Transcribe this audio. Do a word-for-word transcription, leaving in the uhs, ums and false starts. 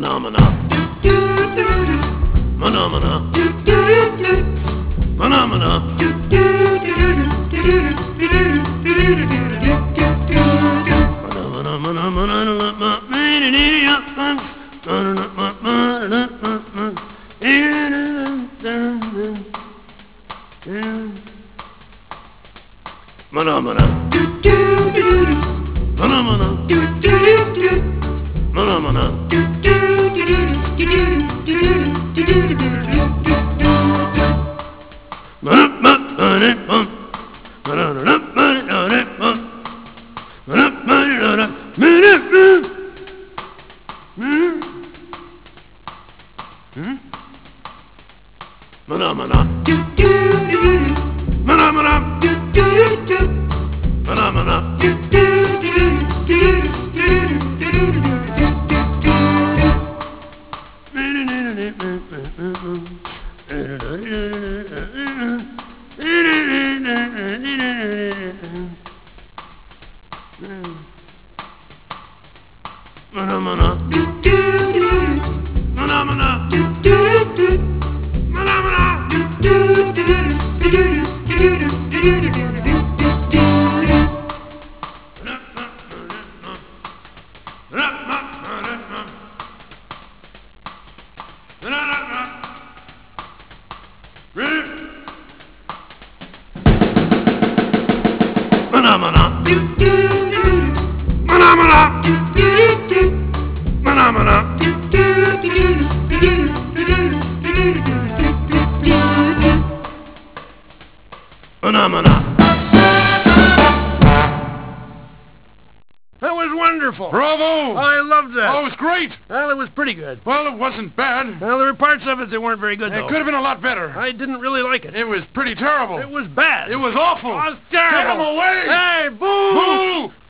Phenomena. Phenomena. Phenomena. Phenomena. Phenomena. Phenomena. Phenomena. Phenomena. Phenomena. Phenomena. Phenomena. Phenomena. Phenomena. Phenomena. Phenomena. That was wonderful. Bravo! I loved that. Oh, it was great. Well, it was pretty good. Well, it wasn't bad. Well, there were parts of it that weren't very good, It though. could have been a lot better. I didn't really like it. It was pretty terrible. It was bad. It was awful. It was terrible. Get him away! Hey, boo! Boo!